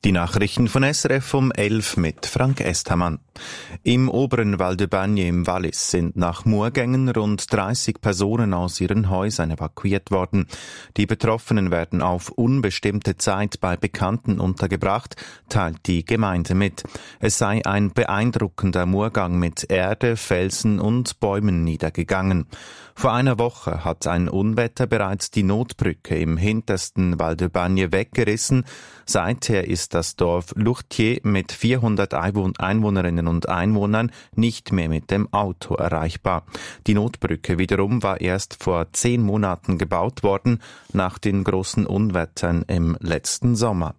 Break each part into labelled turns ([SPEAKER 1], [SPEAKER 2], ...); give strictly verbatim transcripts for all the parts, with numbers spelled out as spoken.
[SPEAKER 1] Die Nachrichten von S R F um elf mit Frank Esthamann. Im oberen Val de Bagne im Wallis sind nach Murgängen rund dreißig Personen aus ihren Häusern evakuiert worden. Die Betroffenen werden auf unbestimmte Zeit bei Bekannten untergebracht, teilt die Gemeinde mit. Es sei ein beeindruckender Murgang mit Erde, Felsen und Bäumen niedergegangen. Vor einer Woche hat ein Unwetter bereits die Notbrücke im hintersten Val de Bagne weggerissen. Seither ist das Dorf Lourtier mit vierhundert Einwohnerinnen und Einwohnern nicht mehr mit dem Auto erreichbar. Die Notbrücke wiederum war erst vor zehn Monaten gebaut worden, nach den großen Unwettern im letzten Sommer.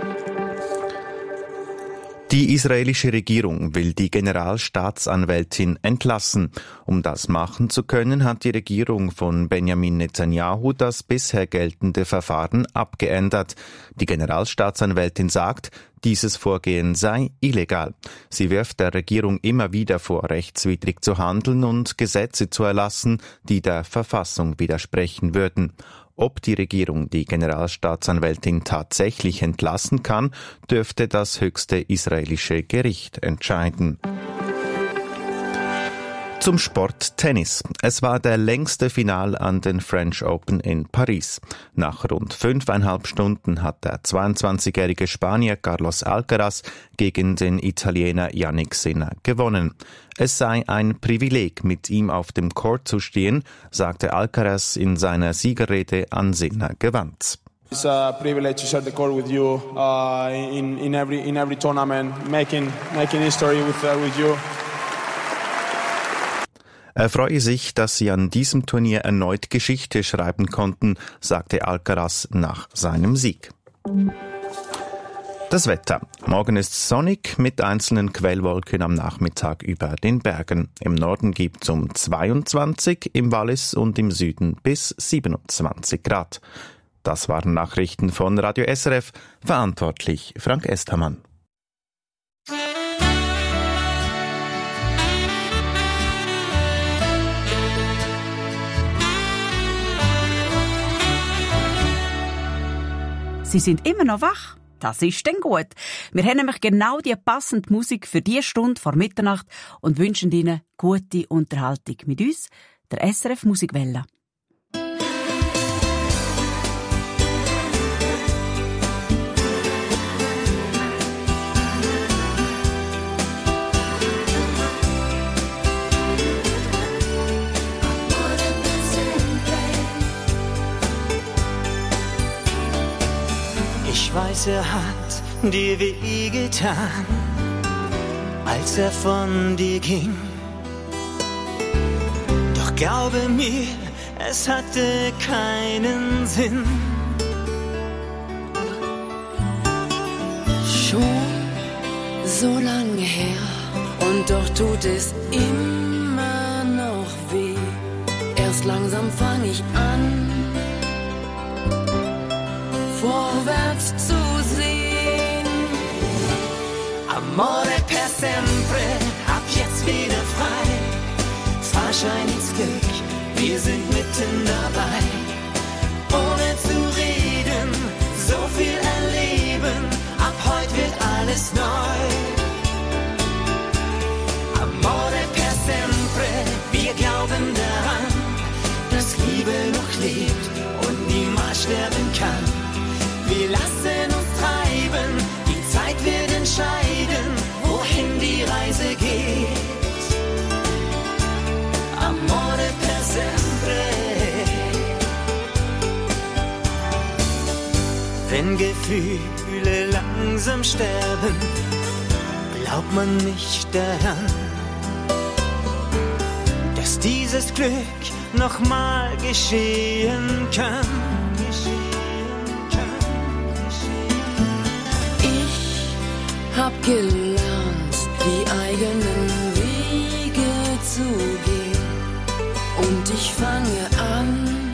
[SPEAKER 1] Die israelische Regierung will die Generalstaatsanwältin entlassen. Um das machen zu können, hat die Regierung von Benjamin Netanyahu das bisher geltende Verfahren abgeändert. Die Generalstaatsanwältin sagt, dieses Vorgehen sei illegal. Sie wirft der Regierung immer wieder vor, rechtswidrig zu handeln und Gesetze zu erlassen, die der Verfassung widersprechen würden. Ob die Regierung die Generalstaatsanwältin tatsächlich entlassen kann, dürfte das höchste israelische Gericht entscheiden. Zum Sport Tennis. Es war der längste Final an den French Open in Paris. Nach rund fünfeinhalb Stunden hat der zweiundzwanzigjährige Spanier Carlos Alcaraz gegen den Italiener Jannik Sinner gewonnen. Es sei ein Privileg, mit ihm auf dem Court zu stehen, sagte Alcaraz in seiner Siegerrede an Sinner gewandt.
[SPEAKER 2] It's a privilege to share the court with you uh, in in every in every tournament, making making history with uh, with you.
[SPEAKER 1] Er freue sich, dass sie an diesem Turnier erneut Geschichte schreiben konnten, sagte Alcaraz nach seinem Sieg. Das Wetter. Morgen ist sonnig mit einzelnen Quellwolken am Nachmittag über den Bergen. Im Norden gibt es um zweiundzwanzig, im Wallis und im Süden bis siebenundzwanzig Grad. Das waren Nachrichten von Radio S R F, verantwortlich Frank Esthamann.
[SPEAKER 3] Sie sind immer noch wach? Das ist dann gut. Wir haben nämlich genau die passende Musik für diese Stunde vor Mitternacht und wünschen Ihnen gute Unterhaltung mit uns, der S R F Musikwelle.
[SPEAKER 4] Ich weiß, er hat dir wehgetan, als er von dir ging. Doch glaube mir, es hatte keinen Sinn.
[SPEAKER 5] Schon so lange her und doch tut es immer noch weh. Erst langsam fang ich an, vorwärts zu sehen.
[SPEAKER 4] Amore per sempre, ab jetzt wieder frei. Fahrschein ins Glück, wir sind mitten dabei. Ohne zu reden, so viel erleben, ab heute wird alles neu. Amore per sempre, wir glauben daran, dass Liebe noch lebt und niemals sterben kann. Wir lassen uns treiben, die Zeit wird entscheiden, wohin die Reise geht. Amore per sempre. Wenn Gefühle langsam sterben, glaubt man nicht daran, dass dieses Glück nochmal geschehen kann.
[SPEAKER 5] Hab gelernt, die eigenen Wege zu gehen. Und ich fange an,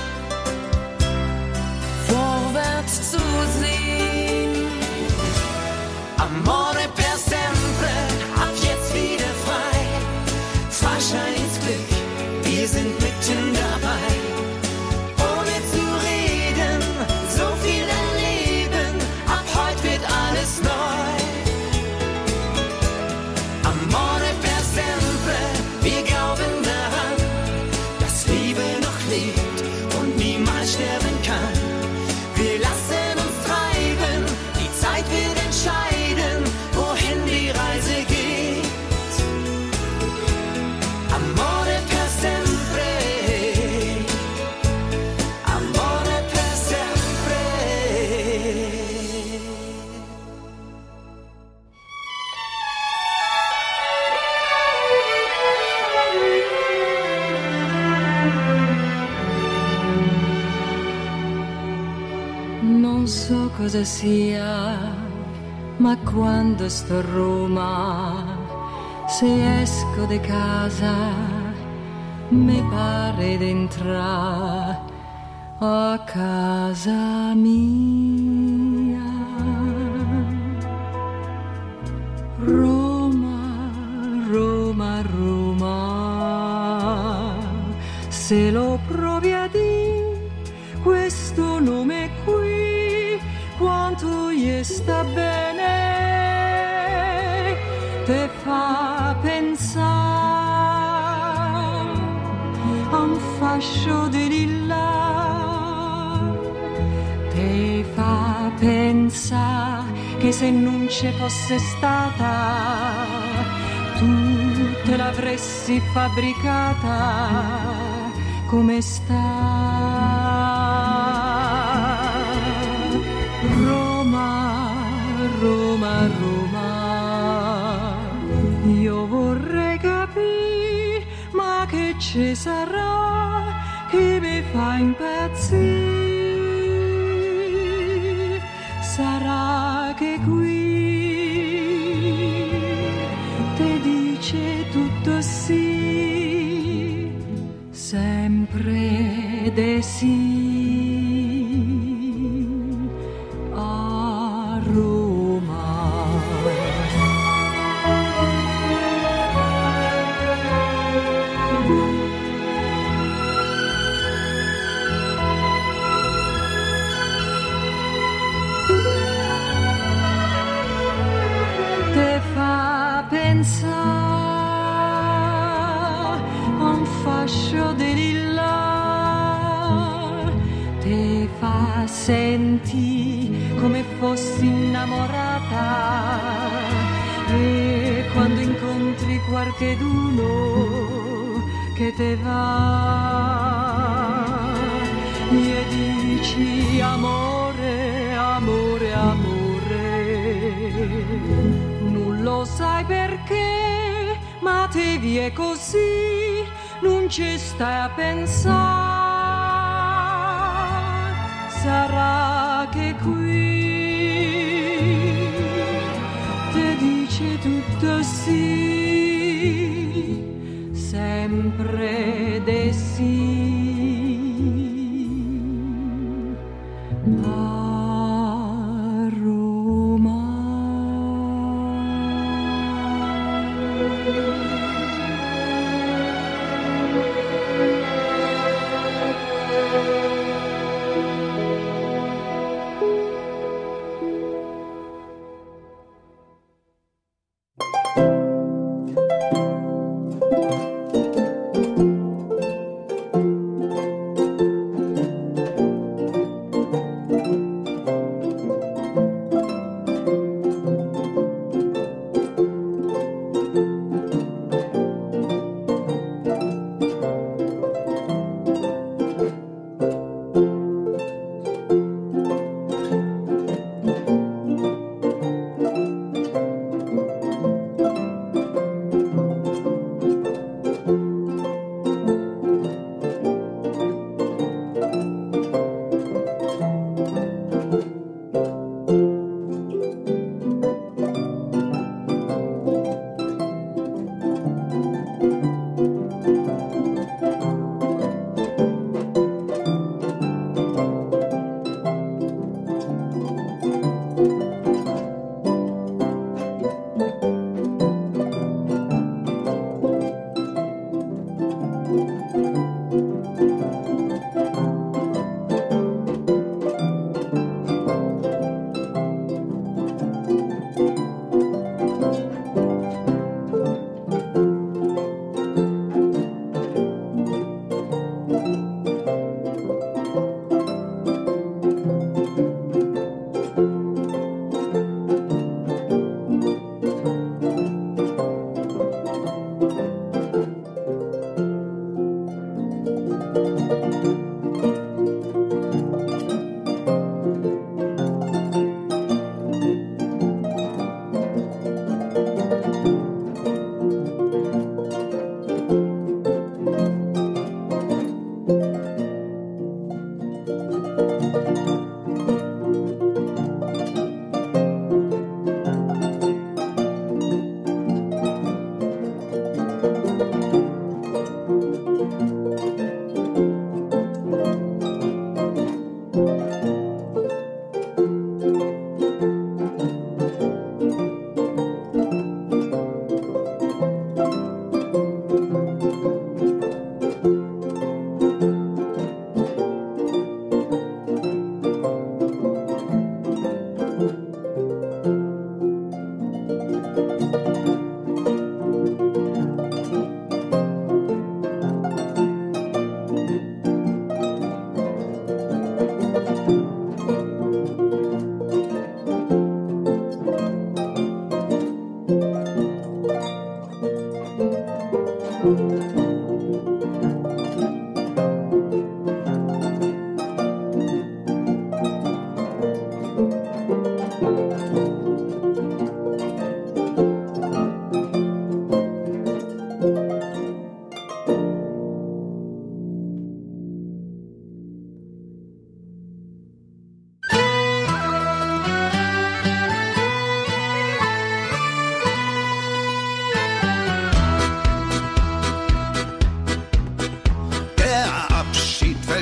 [SPEAKER 5] vorwärts zu sehen.
[SPEAKER 4] Amore per sempre, ab jetzt wieder frei. Fahrschein ins Glück, wir sind mitten dabei. Ohne zu reden, so viel erleben, ab heute wird alles
[SPEAKER 5] non so cosa sia, ma quando sto a Roma, se esco di casa, mi pare d'entrare a casa mia. Roma, Roma, Roma, se lo provi a dire questo nome qui, quanto gli sta bene, te fa pensare a un fascio di lilla, te fa pensare che se non ci fosse stata tu te l'avresti fabbricata come sta. Roma, Roma, Roma, io vorrei capire, ma che ci sarà che mi fa impazzire? Sarà che qui te dice tutto sì, sempre de sì. Senti come fossi innamorata e quando incontri qualcheduno che te va gli dici amore, amore, amore, non lo sai perché, ma te vi è così, non ci stai a pensare. Sarà che qui te dice tutto sì, sempre de sì. A Roma.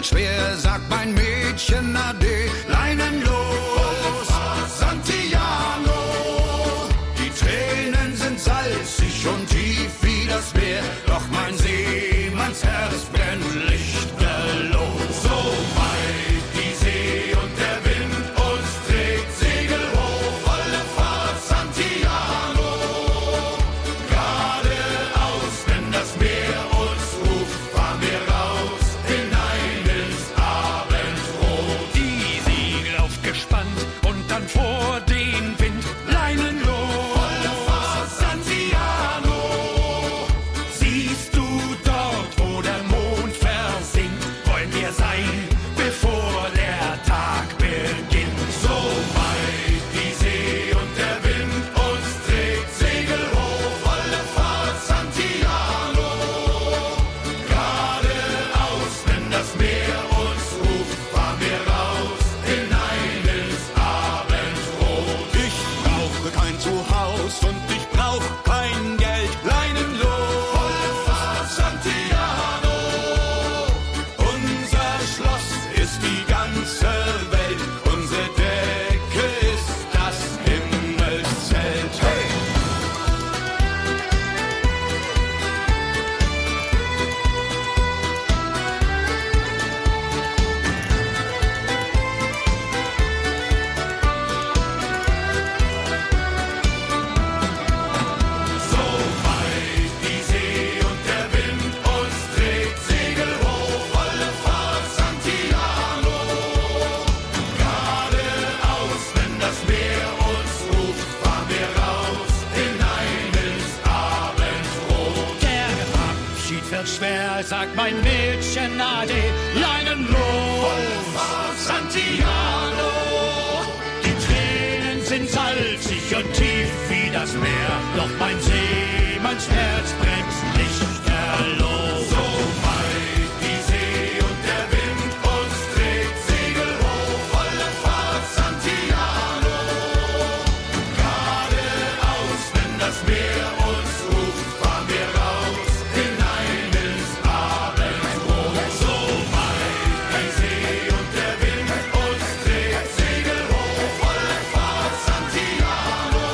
[SPEAKER 6] fällt schwer, sagt mein Mädchen Ade, Leinen los, Santiano. Die Tränen sind salzig und tief wie das Meer, doch mein Seemannsherz brennt lichterloh. So weit die See und der Wind uns trägt, Segel hoch, volle Fahrt, Santiano. Geradeaus, wenn das Meer uns ruft, fahren wir raus hinein ins Abendrot. Die Segel aufgespannt und dann vor den Wind, Leinen los, volle Fahrt, Santiano. Siehst du dort, wo der Mond versinkt, wollen wir sein, bevor der Tag beginnt. So weit die See und der Wind uns trägt, Segel hoch, volle Fahrt, Santiano. Geradeaus, wenn das Meer uns ruft, fahren wir raus hinein ins Abendrot. Ich brauche kein Zuhause und ich brauch kein Geld, Leinen los, volle Fahrt, Santiano. Unser Schloss ist die ganze Welt, unsere Decke ist das Himmelszelt. Hey! So weit die See und der Wind uns trägt, Segel hoch, volle Fahrt, Santiano. Geradeaus, wenn das Meer uns ruft, fahren wir raus hinein ins Abendrot. Der Abschied wird schwer, sagt mein Mädchen Ade, Leinen los, volle Fahrt, Santiano. Die Tränen sind salzig und tief wie das Meer, doch mein Seemannsherz brennt lichterloh. So weit die See und der Wind uns trägt, Segel hoch, volle Fahrt, Santiano. Geradeaus, wenn das Meer uns ruft, fahren wir raus hinein ins Abendrot. So weit die See und der Wind uns trägt, Segel hoch, volle Fahrt, Santiano.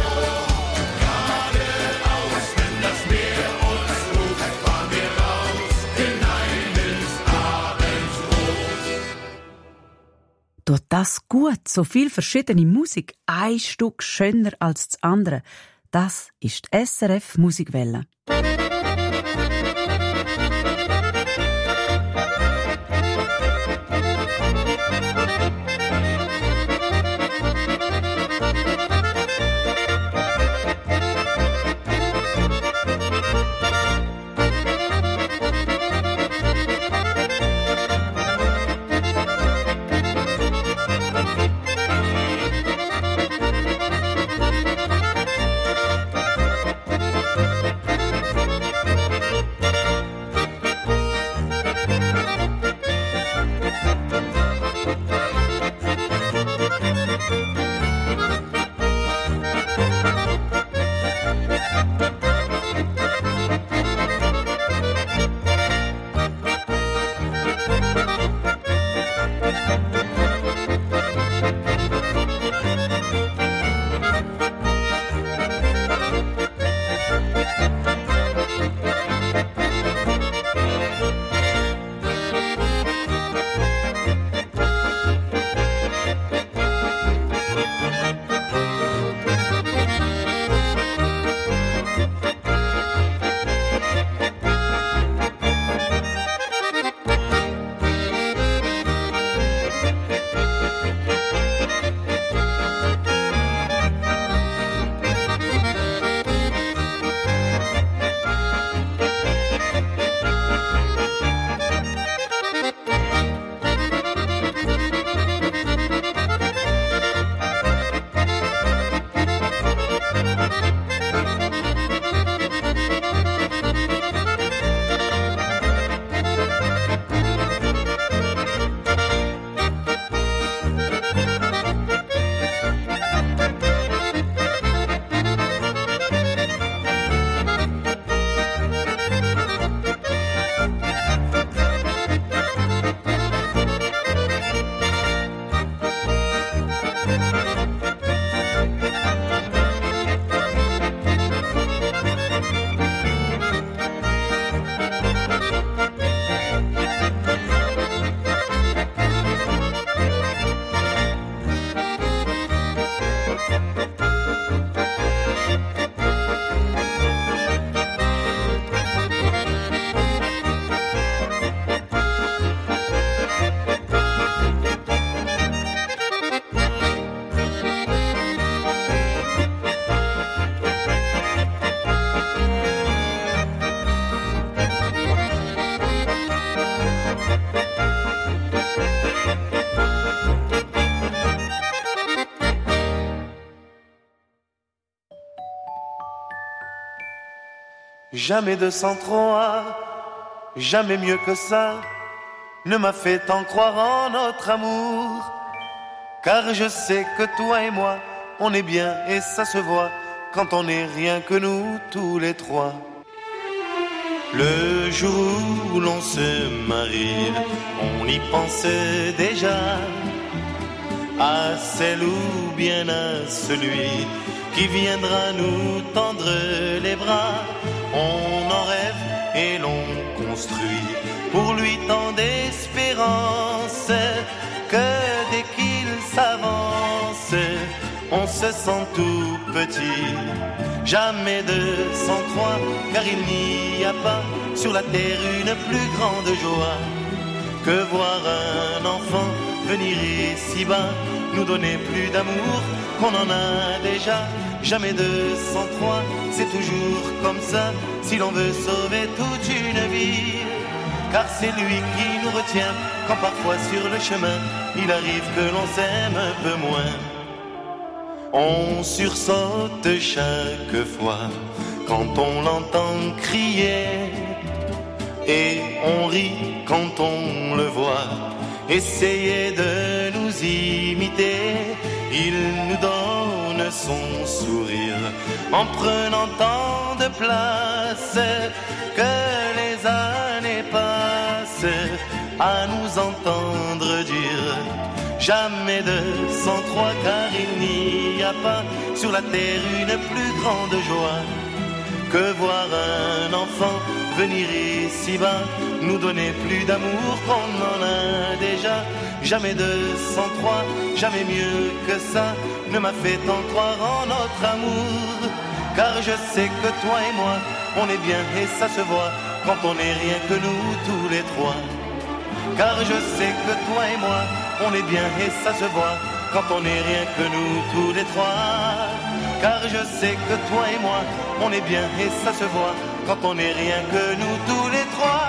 [SPEAKER 6] Geradeaus, wenn das Meer uns ruft, fahren wir raus hinein ins Abendrot.
[SPEAKER 3] Tut das gut, so viel verschiedene Musik, ein Stück schöner als das andere. Das ist die S R F Musikwelle.
[SPEAKER 7] Jamais deux cent trois, jamais mieux que ça, ne m'a fait tant croire en notre amour. Car je sais que toi et moi, on est bien et ça se voit quand on n'est rien que nous tous les trois. Le jour où l'on se marie, on y pensait déjà à celle ou bien à celui qui viendra nous tendre les bras. On en rêve et l'on construit pour lui tant d'espérance que dès qu'il s'avance, on se sent tout petit. Jamais deux cent trois, car il n'y a pas sur la terre une plus grande joie que voir un enfant venir ici bas nous donner plus d'amour qu'on en a déjà. Jamais deux cent trois, c'est toujours comme ça si l'on veut sauver toute une vie. Car c'est lui qui nous retient quand parfois sur le chemin il arrive que l'on s'aime un peu moins. On sursaute chaque fois quand on l'entend crier et on rit quand on le voit essayer de nous imiter. Il nous donne son sourire en prenant tant de place que les années passent à nous entendre dire jamais deux cent trois, car il n'y a pas sur la terre une plus grande joie que voir un enfant venir ici bas nous donner plus d'amour qu'on en a déjà. Jamais deux cent trois, jamais mieux que ça ne m'a fait tant croire en notre amour. Car je sais que toi et moi, on est bien et ça se voit quand on n'est rien que nous tous les trois. Car je sais que toi et moi, on est bien et ça se voit quand on n'est rien que nous tous les trois. Car je sais que toi et moi, on est bien et ça se voit quand on n'est rien que nous tous les trois.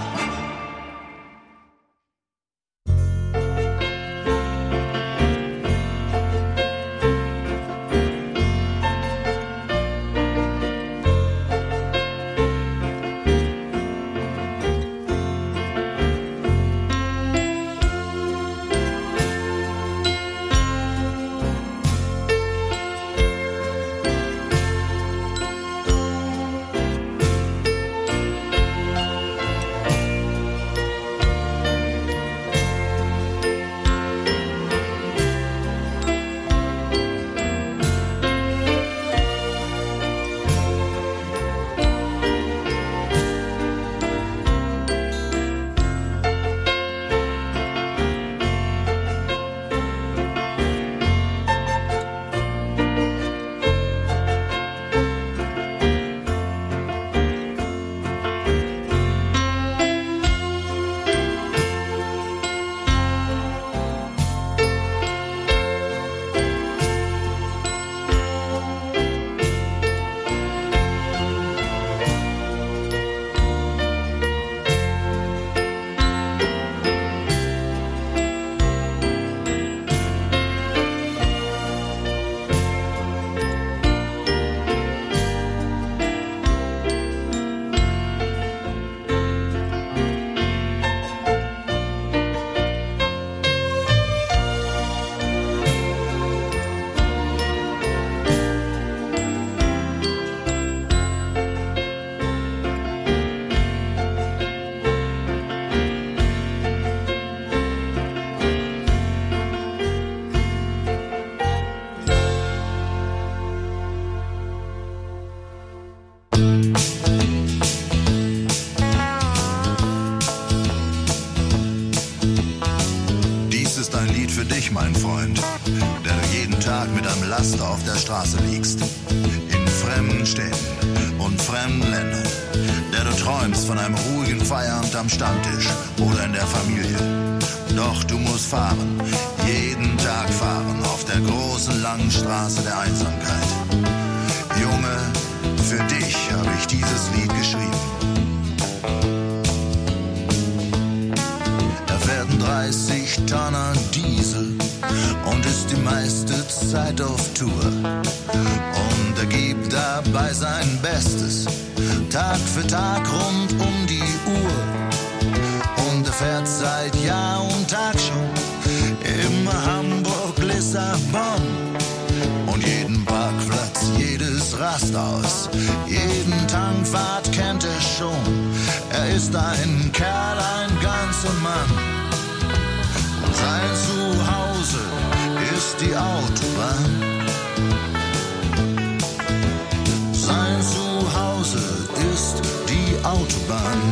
[SPEAKER 8] Mein Freund, der du jeden Tag mit einem Laster auf der Straße liegst, in fremden Städten und fremden Ländern, der du träumst von einem ruhigen Feierabend am Stammtisch oder in der Familie. Doch du musst fahren, jeden Tag fahren, auf der großen langen Straße der Einsamkeit. Junge, für dich habe ich dieses Lied geschrieben. Da werden dreißig Tonner Diesel und ist die meiste Zeit auf Tour. Und er gibt dabei sein Bestes, Tag für Tag rund um die Uhr. Und er fährt seit Jahr und Tag schon immer Hamburg, Lissabon. Und jeden Parkplatz, jedes Rasthaus, jeden Tankwart kennt er schon. Er ist ein Kerl, ein ganzer Mann. Und sein Zuhause ist die Autobahn. Sein Zuhause ist die Autobahn.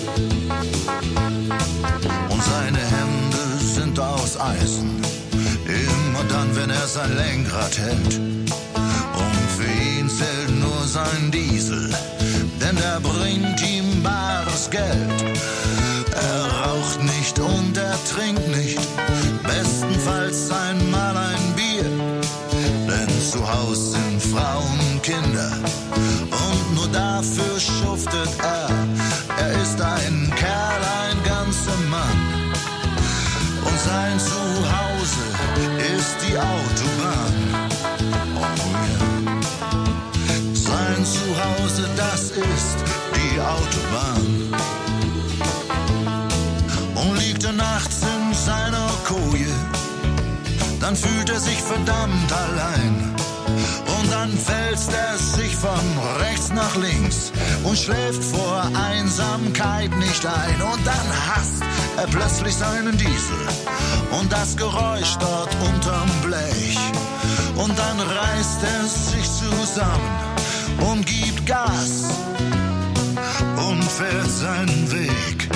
[SPEAKER 8] Und seine Hände sind aus Eisen, immer dann, wenn er sein Lenkrad hält. Und für ihn zählt nur sein Diesel, denn der bringt ihm bares Geld. Er raucht nicht und er trinkt nicht, bestenfalls einmal ein Bier. Denn zu Hause sind Frauen und Kinder und nur dafür schuftet er. Er ist ein Kerl, ein ganzer Mann. Und sein Zuhause ist die Autobahn. Oh ja. Sein Zuhause, das ist die Autobahn. Und liegt er nachts in seiner Koje, dann fühlt er sich verdammt allein. Und dann wälzt er sich von rechts nach links und schläft vor Einsamkeit nicht ein. Und dann hasst er plötzlich seinen Diesel und das Geräusch dort unterm Blech. Und dann reißt er sich zusammen und gibt Gas und fährt seinen Weg.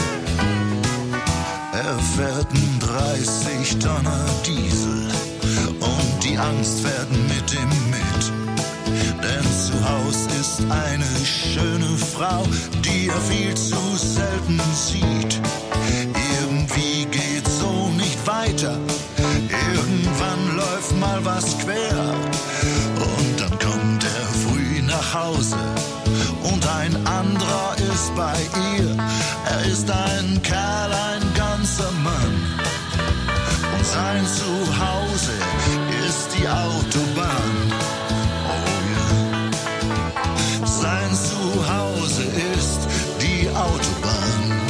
[SPEAKER 8] Er fährt einen dreißig Tonner Diesel und die Angst fährt mit ihm mit. Denn zu Haus ist eine schöne Frau, die er viel zu selten sieht. Irgendwie geht's so nicht weiter, irgendwann läuft mal was quer. Und dann kommt er früh nach Hause und ein anderer ist bei ihr. Er ist ein Kerl, ein ganzer Mann. Und sein Zuhause ist die Autobahn. Oh ja. Sein Zuhause ist die Autobahn.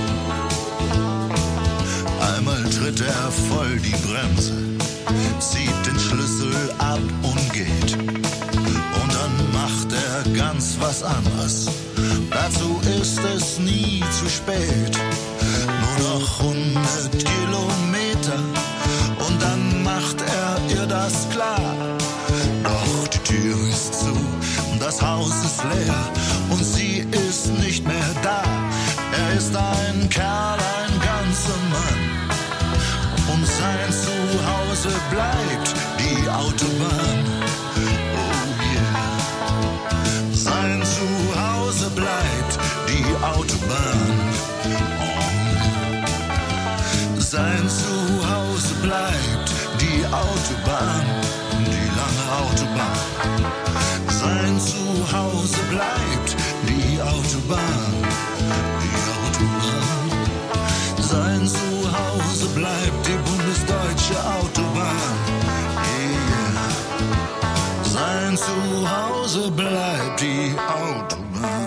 [SPEAKER 8] Einmal tritt er voll die Bremse, zieht den Schlüssel ab und geht. Und dann macht er ganz was anderes. Dazu ist es nie zu spät. Nur noch hundert Kilometer und dann macht er ihr das klar. Doch die Tür ist zu, das Haus ist leer und sie ist nicht mehr da. Er ist ein Kerl, ein ganzer Mann. Und sein Zuhause bleibt die Autobahn. Oh yeah. Sein Zuhause bleibt die Autobahn. Oh. Sein Zuhause bleibt die Autobahn, die lange Autobahn. Sein Zuhause bleibt die Autobahn, die Autobahn. Sein Zuhause bleibt die bundesdeutsche Autobahn. Yeah. Sein Zuhause bleibt die Autobahn.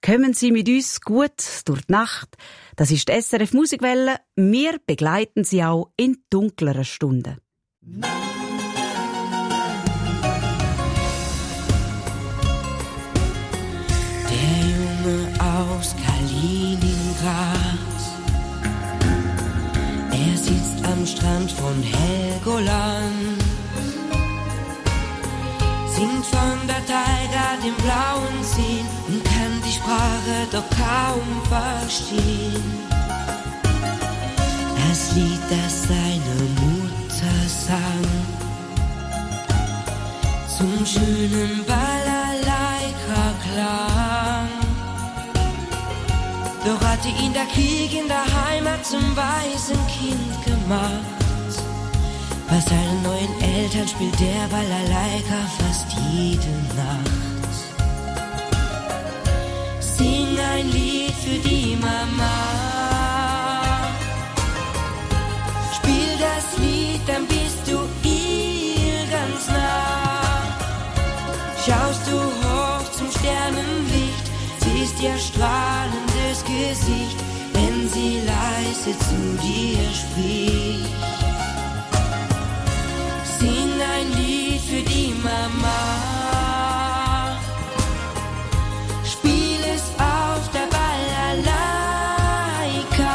[SPEAKER 3] Kommen Sie mit uns gut durch die Nacht. Das ist die S R F Musikwelle. Wir begleiten Sie auch in dunkleren Stunden.
[SPEAKER 5] Der Junge aus Kaliningrad, er sitzt am Strand von Helgoland, singt von der Taiga dem blauen See und kann die Sprache doch kaum verstehen. Das Lied, das seine Mutter sang, zum schönen Balalaika-Klang. Doch hatte ihn der Krieg in der Heimat zum weißen Kind gemacht. Bei seinen neuen Eltern spielt der Balalaika fast jede Nacht. Sing ein Lied für die Mama, spiel das Lied, dann bist du ihr ganz nah. Schaust du hoch zum Sternenlicht, siehst ihr strahlendes Gesicht, wenn sie leise zu dir spricht. Sing ein Lied für die Mama, spiel es auf der Balalaika.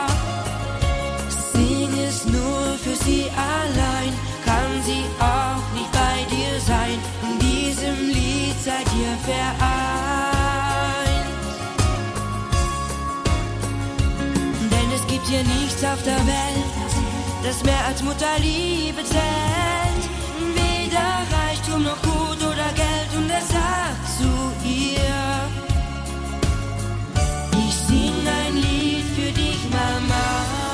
[SPEAKER 5] Sing es nur für sie allein, kann sie auch nicht bei dir sein. In diesem Lied seid ihr vereint. Denn es gibt hier nichts auf der Welt, das mehr als Mutterliebe zählt. Weder Reichtum noch Gut oder Geld. Und er sagt zu ihr: Ich sing ein Lied für dich, Mama.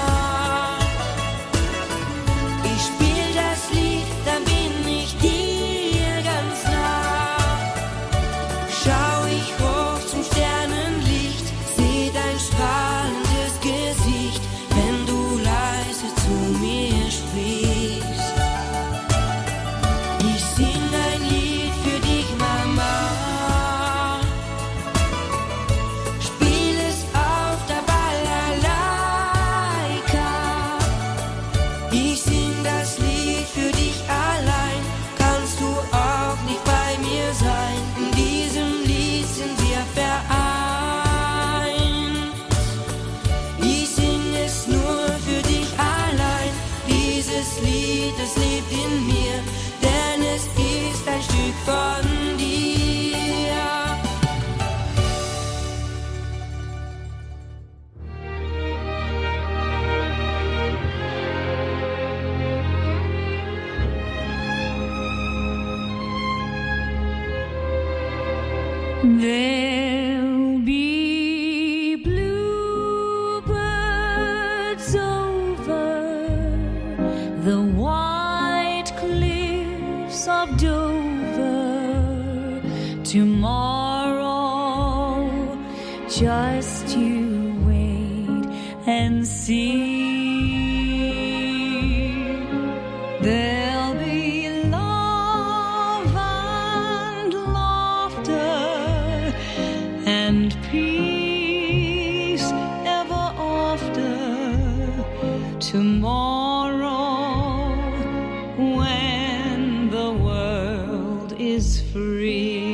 [SPEAKER 5] Ich spiel das Lied, dann bin ich dir ganz nah. Schau ich hoch zum Sternenlicht, seh dein strahlendes Gesicht, wenn du leise zu mir sprichst. Ich sing ein Lied für dich, Mama. Spiel es auf der Balalaika. Ich sing das Lied für dich allein, kannst du auch nicht bei mir sein. In diesem Lied sind wir vereint. Ich sing es nur für dich allein. Dieses Lied, es lebt in mir, denn es ist ein Stück von dir.
[SPEAKER 9] There'll be bluebirds over the white cliffs of Dover tomorrow. Just you wait and see. There'll be love and laughter and peace ever after tomorrow, when the world is free.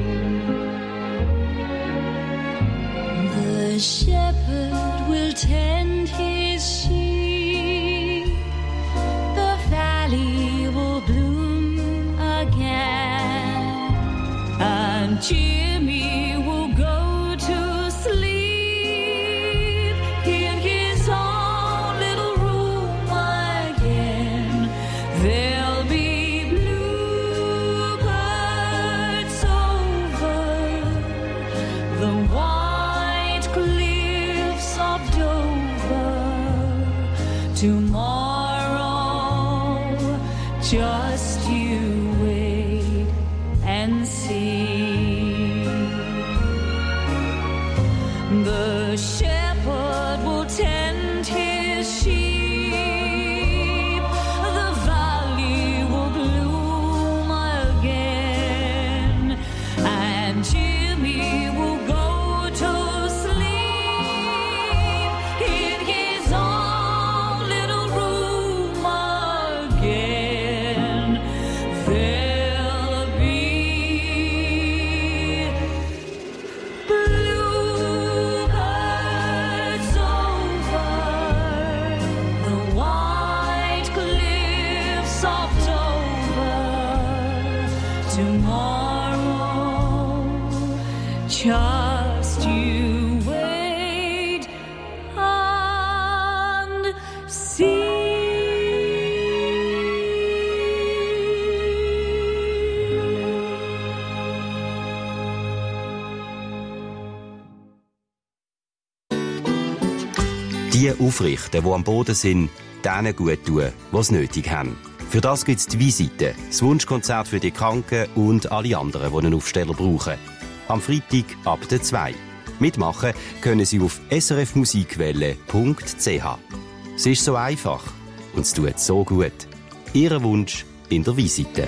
[SPEAKER 9] The shepherd will tend his sheep, the valley will bloom again, and Jimmy will go to sleep in his own little room again. There'll be bluebirds over the white cliffs of Dover tomorrow. Just you wait and see. The shepherd will tend his sheep, the valley will bloom again, and Jimmy will go tomorrow. Just you wait and see.
[SPEAKER 10] Die aufrichten, die am Boden sind, denen gut tun, die es nötig haben. Für das gibt es die Visite, das Wunschkonzert für die Kranken und alle anderen, die einen Aufsteller brauchen. Am Freitag ab der zwei. Mitmachen können Sie auf s r f musikwelle punkt c h. Es ist so einfach und es tut so gut. Ihr Wunsch in der Visite.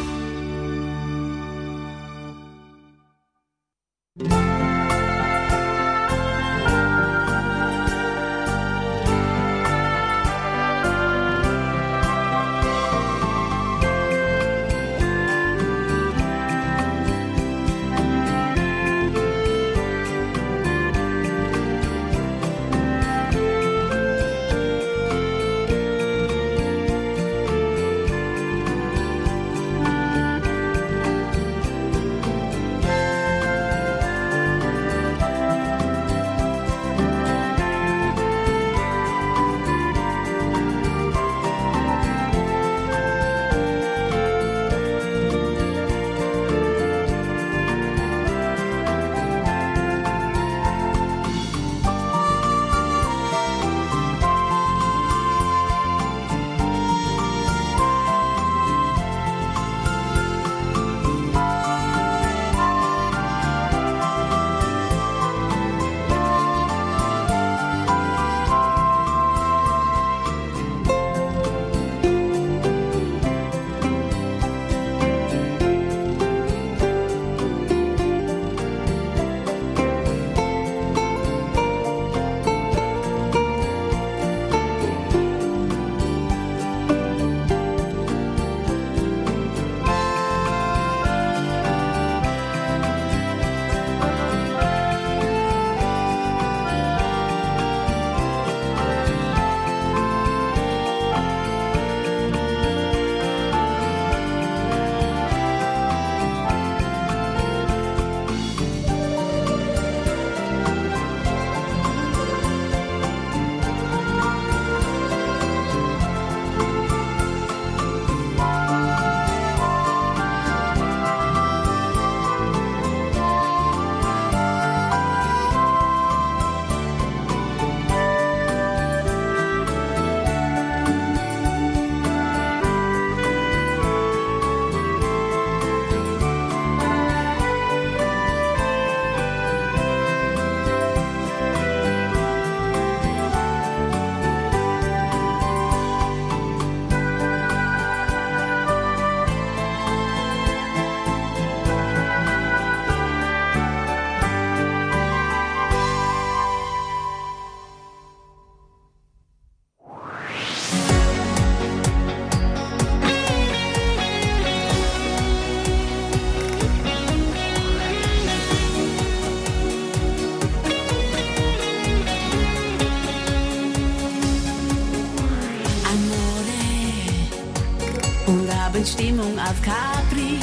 [SPEAKER 3] Stimmung auf Capri.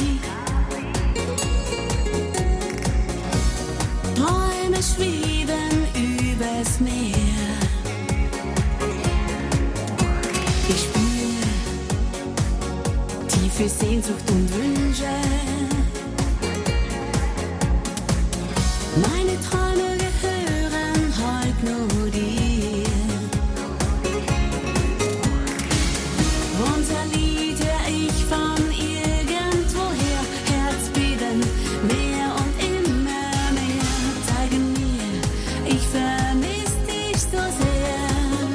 [SPEAKER 3] Träume schweben übers Meer. Ich spüre tiefe Sehnsucht und Wünsche. Meine Träume gehören heute nur dir. Unser Lied hör ich von irgendwoher, Herzbeben, mehr und immer mehr. Zeige mir, ich vermiss dich so sehr.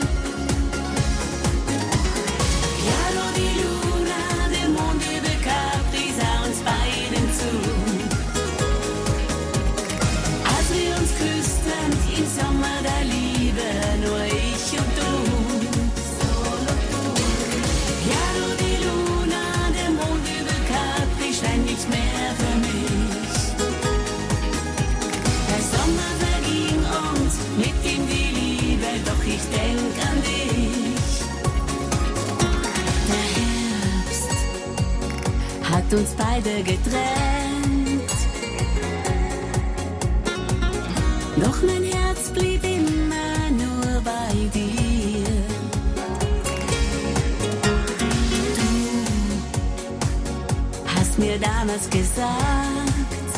[SPEAKER 3] Chiaro di Luna, der Mond über Capri sah uns beiden zu. Als wir uns küssten im Sommer der Liebe, nur ich und du. Solo du. Chiaro di Luna, der Mond über Capri scheint nicht mehr für mich. Der Sommer verging und mit ihm die Liebe, doch ich denk an dich. Der Herbst hat hat uns beide getrennt. Doch mein Herz blieb immer nur bei dir. Du hast mir damals gesagt,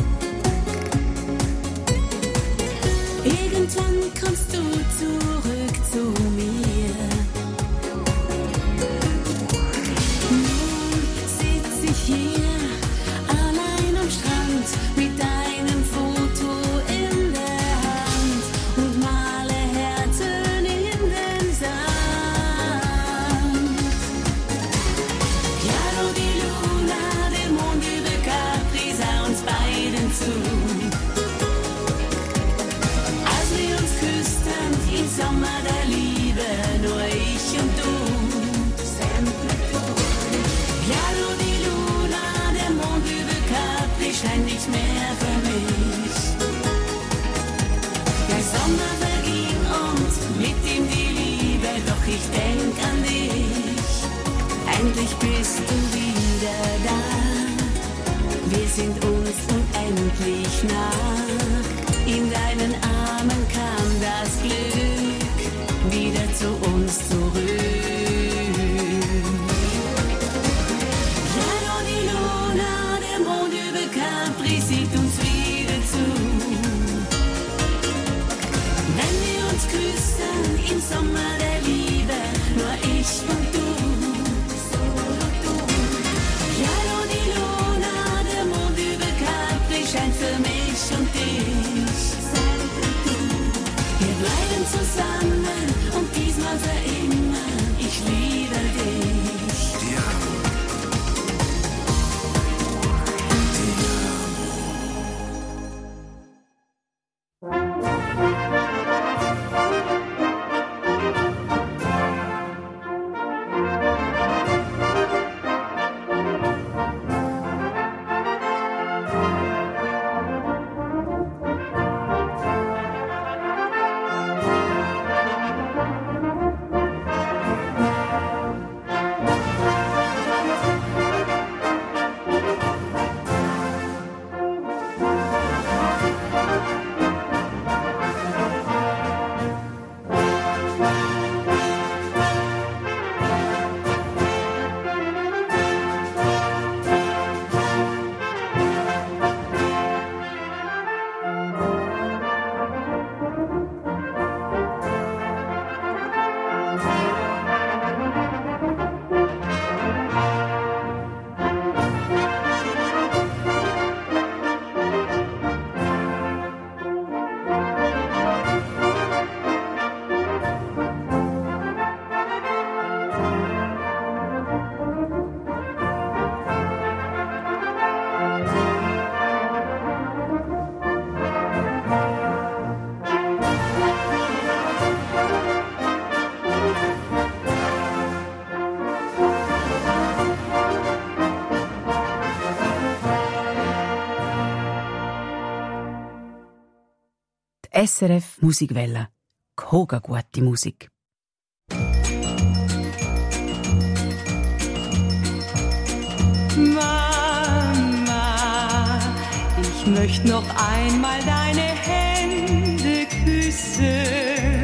[SPEAKER 3] irgendwann kommst du zurück zu mir. Nun sitz ich hier allein am Strand mit deinem Foto in der Hand und male Herzen in den Sand. Chiaro di Luna, der Mond über Capri sah uns beiden zu. Als wir uns küssten im Sommer der Liebe, nur ich und du. Sempre tu. Chiaro di Luna, der Mond über Capri scheint nicht mehr für mich. Der Sommer verging und mit ihm die Liebe, doch ich denk an dich. Endlich bist du wieder da. Wir sind uns unendlich nah. In deinen Armen kam das Glück wieder zu uns zurück. Chiaro di Luna, der Mond über Capri sieht uns wieder zu. Wenn wir uns küssen im Sommer der Liebe, nur ich und du. Solo tu. Chiaro di Luna, der Mond über Capri scheint für mich und dich. Sempre tu. Wir bleiben zusammen und diesmal für immer. Ich liebe dich.
[SPEAKER 11] S R F Musikwelle. Koga gute Musik.
[SPEAKER 9] Mama, ich möchte noch einmal deine Hände küssen.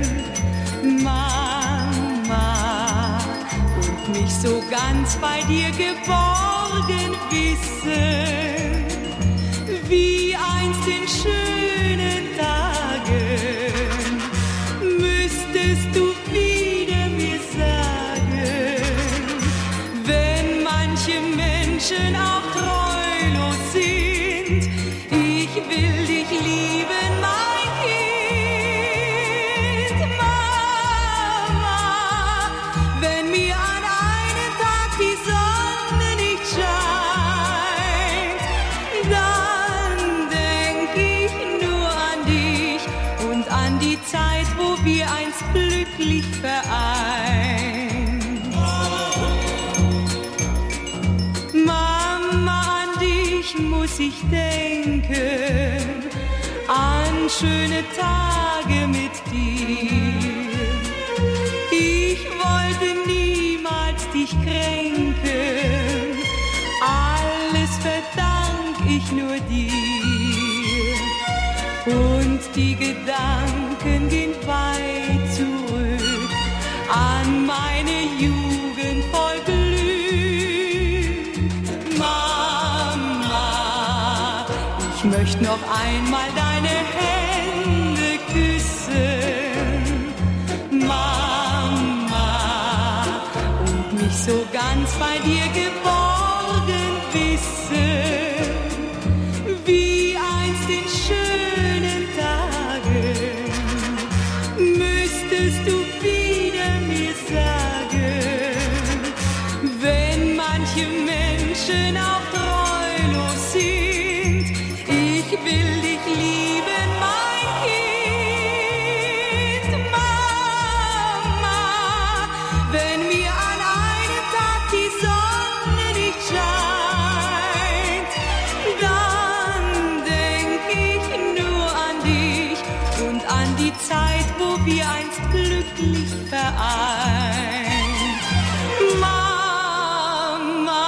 [SPEAKER 9] Mama, und mich so ganz bei dir geborgen wissen, wie einst in schönen Tagen müsstest du wieder mir sagen, wenn manche Menschen auch treulos sind, ich will dich lieben, mein Kind. Mama, wenn mir an einem Tag die Sonne nicht scheint, dann denk ich nur an dich und an die Zeit, wo wir einst glücklich vereint. Mama, an dich muss ich denken, an schöne Tage mit dir. Ich wollte niemals dich kränken, alles dank ich nur dir. Und die Gedanken gehen weit zurück an meine Jugend voll Glück. Mama, ich möchte noch einmal deine Hände küssen. Mama, und mich so ganz bei dir geborgen wissen, wie einst in schönen Tagen müsstest du wieder mir sagen, wenn manche Menschen auch treulos sind, ich will dich lieben, mein Kind. Mama, wenn mir an einem Tag die Sonne nicht scheint, dann denk ich nur an dich und an die Zeit, wo wir einst glücklich vereint. Mama,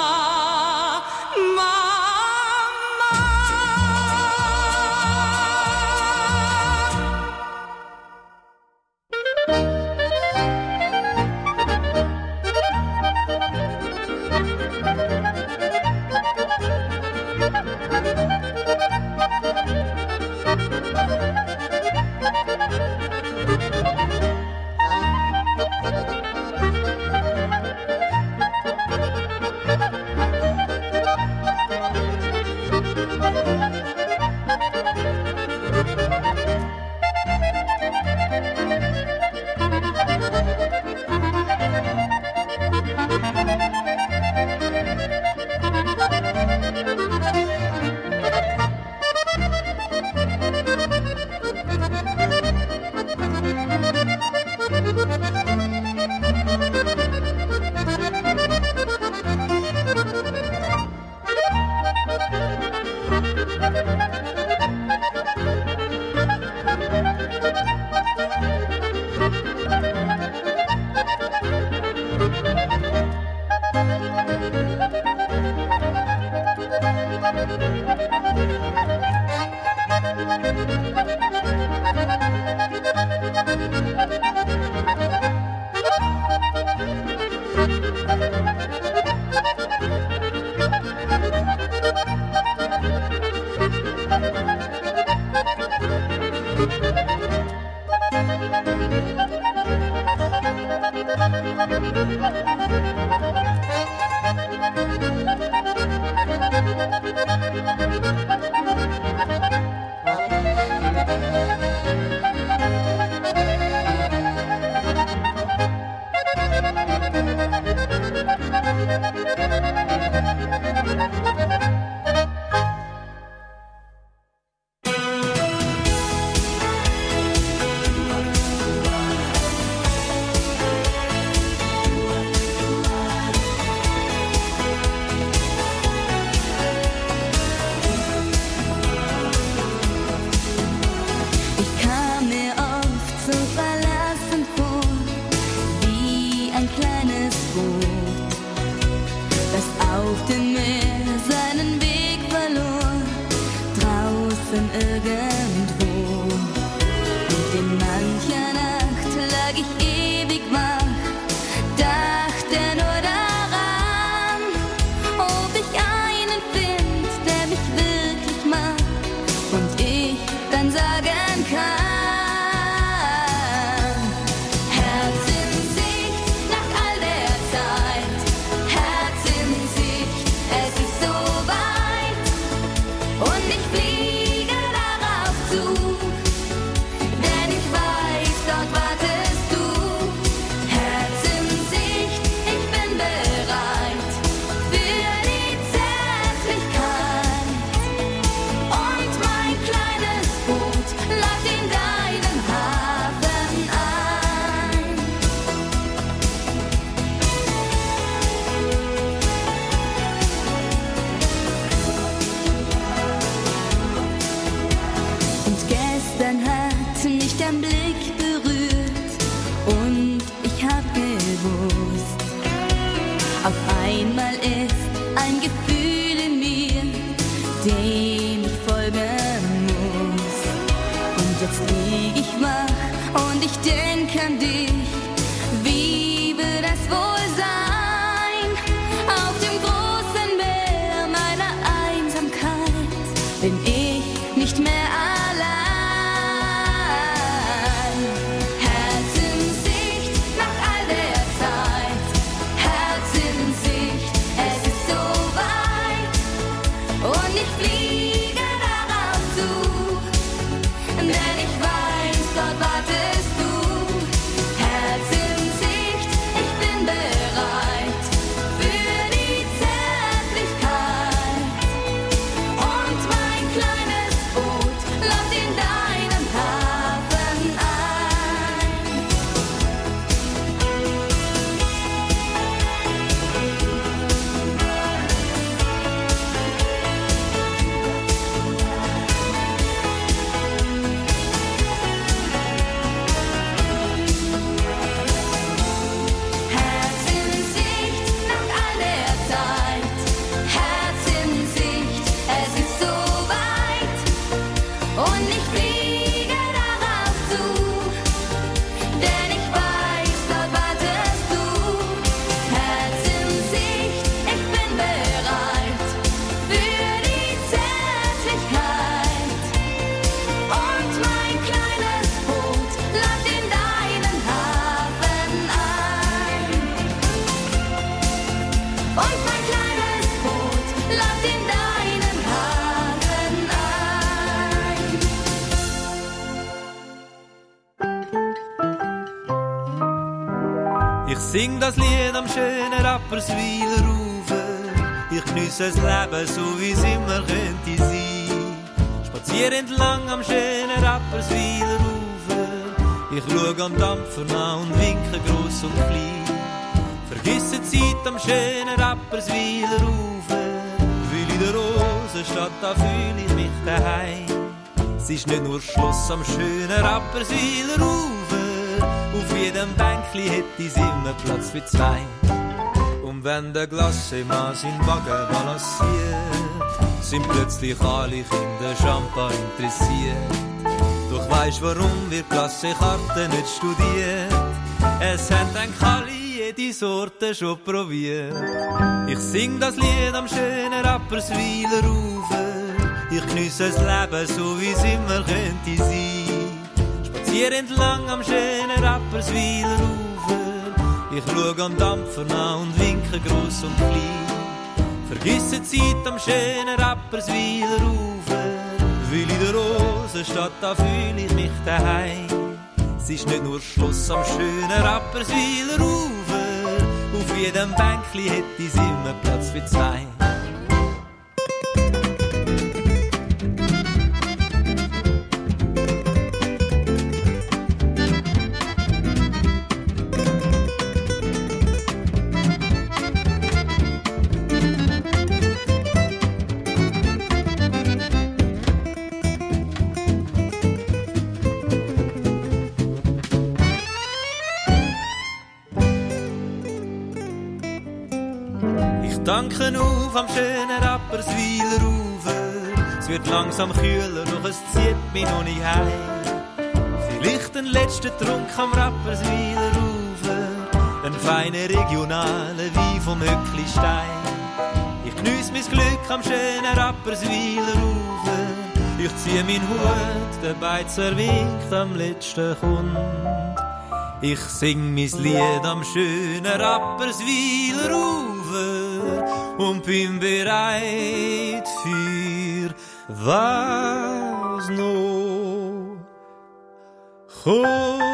[SPEAKER 12] Und ich fliege
[SPEAKER 3] dem ich folgen muss. Und jetzt lieg ich wach und ich denk an dich. Wie wird das wohl sein? Auf dem großen Meer meiner Einsamkeit bin ich nicht mehr allein. Herzenssicht nach all der Zeit. Herzenssicht, es ist so weit. Und ich fliege darauf zu, denn ich weiß, dort wartest du. Herzenssicht, ich bin bereit für die Zärtlichkeit. Und mein kleines Boot läuft in deinem Hafen ein. Herzenssicht nach all der Zeit. Herzenssicht, es ist so weit. Und ich fliege darauf zu, denn ich weiß, dort wartest du. Herzenssicht, ich bin bereit für die Zärtlichkeit. Und mein kleines Boot läuft in deinen Hafen ein. Und mein kleines Boot läuft in deinen Hafen ein.
[SPEAKER 12] Ich sing das Lied am schönen Rapperswiler Ufer. Ich geniesse das Leben so, wie es immer könnte sein. Spazier entlang am schönen Rapperswiler Ufer. Ich schau am Dampfer nach und winke gross und klein. Vergiss die Zeit am schönen Rapperswiler Ufer. Weil in der Rosenstadt, da fühle ich mich daheim. Es ist nicht nur Schluss am schönen Rapperswiler Ufer. Auf jedem Bänkli hätte ich immer Platz für zwei. Und wenn der Glassemann seinen Wagen balanciert, sind plötzlich alle Kinder Champagner interessiert. Doch weisst warum wir Klassekarten nicht studiert? Es haben eigentlich alle jede Sorte schon probiert. Ich sing das Lied am schönen Rapperswiler Ufer. Ich geniesse das Leben so, wie es immer könnte sein. Spazier entlang am schönen Rapperswiler Ufer. Ich schau am Dampfer nach und winke gross und klein. Vergiss die Zeit am schönen Rapperswiler Ufer. Weil in der Rosenstadt, da fühle ich mich daheim. Es ist nicht nur Schluss am schönen Rapperswiler Ufer. Auf jedem Bänkli hätte ich immer Platz für zwei. Danken auf am schönen Rapperswiler Ufer. Es wird langsam kühler, doch es zieht mich noch nicht heim. Vielleicht ein letzter Trunk am Rapperswiler Ufer. Ein feiner regionaler Wein vom Höcklistein. Ich geniesse mein Glück am schönen Rapperswiler Ufer. Ich ziehe meinen Hut, der Beizer winkt am letzten Kund. Ich sing mein Lied am schönen Rapperswiler Ufer und bin bereit für was noch kommt.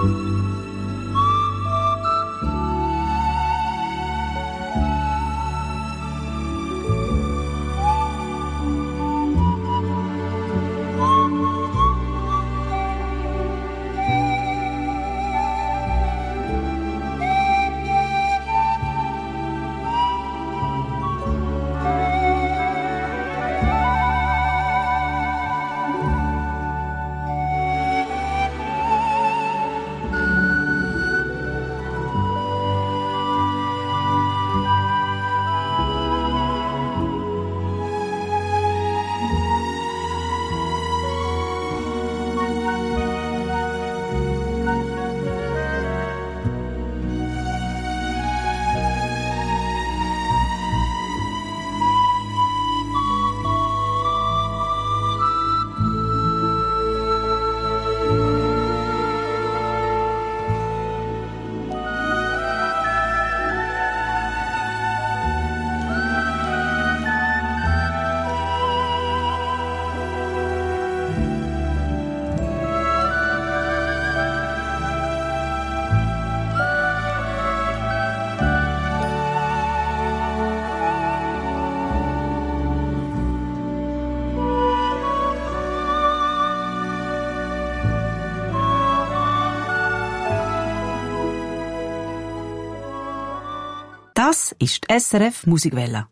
[SPEAKER 11] Das ist die S R F Musikwelle.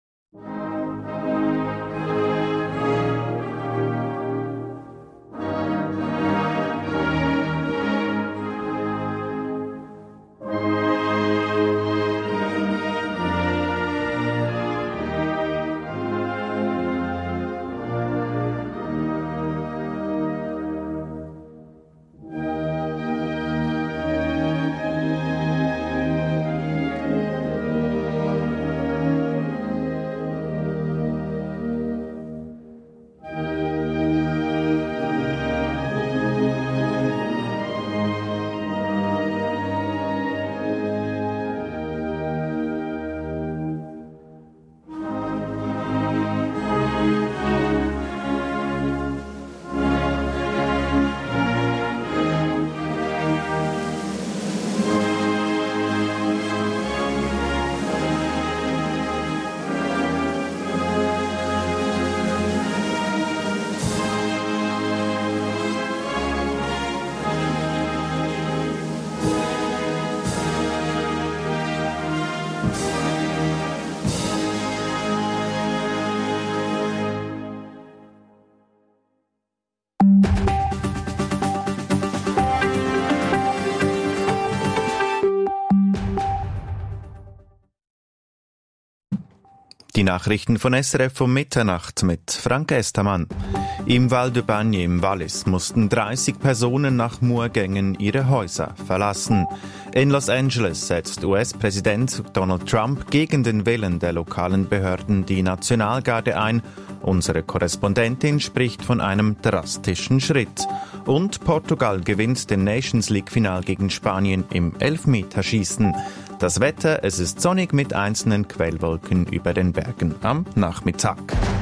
[SPEAKER 1] Die Nachrichten von S R F um Mitternacht mit Frank Estermann. Im Val de Bagne im Wallis mussten dreißig Personen nach Murgängen ihre Häuser verlassen. In Los Angeles setzt U S-Präsident Donald Trump gegen den Willen der lokalen Behörden die Nationalgarde ein. Unsere Korrespondentin spricht von einem drastischen Schritt. Und Portugal gewinnt den Nations League-Final gegen Spanien im Elfmeterschießen. Das Wetter, es ist sonnig mit einzelnen Quellwolken über den Bergen am Nachmittag.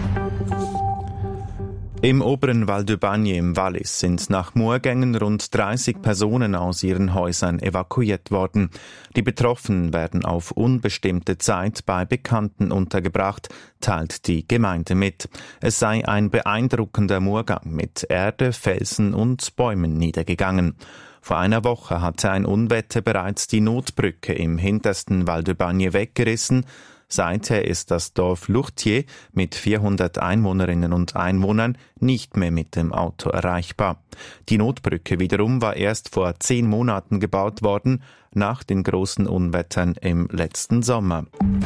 [SPEAKER 1] Im oberen Val de Bagne im Wallis sind nach Murgängen rund dreißig Personen aus ihren Häusern evakuiert worden. Die Betroffenen werden auf unbestimmte Zeit bei Bekannten untergebracht, teilt die Gemeinde mit. Es sei ein beeindruckender Murgang mit Erde, Felsen und Bäumen niedergegangen. Vor einer Woche hatte ein Unwetter bereits die Notbrücke im hintersten Val de Bagne weggerissen. Seither ist das Dorf Lourtier mit vierhundert Einwohnerinnen und Einwohnern nicht mehr mit dem Auto erreichbar. Die Notbrücke wiederum war erst vor zehn Monaten gebaut worden, nach den großen Unwettern im letzten Sommer.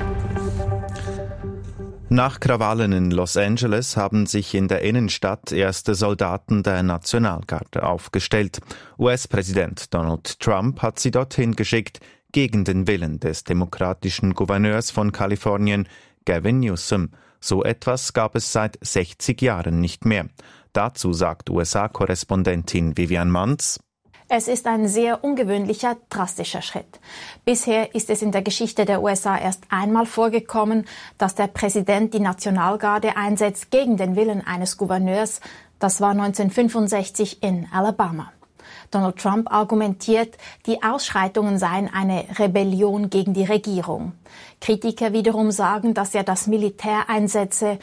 [SPEAKER 1] Nach Krawallen in Los Angeles haben sich in der Innenstadt erste Soldaten der Nationalgarde aufgestellt. U S-Präsident Donald Trump hat sie dorthin geschickt, gegen den Willen des demokratischen Gouverneurs von Kalifornien, Gavin Newsom. So etwas gab es seit sechzig Jahren nicht mehr. Dazu sagt U S A-Korrespondentin Vivian Manz:
[SPEAKER 13] Es ist ein sehr ungewöhnlicher, drastischer Schritt. Bisher ist es in der Geschichte der U S A erst einmal vorgekommen, dass der Präsident die Nationalgarde einsetzt gegen den Willen eines Gouverneurs. Das war neunzehnhundertfünfundsechzig in Alabama. Donald Trump argumentiert, die Ausschreitungen seien eine Rebellion gegen die Regierung. Kritiker wiederum sagen, dass er das Militär einsetze,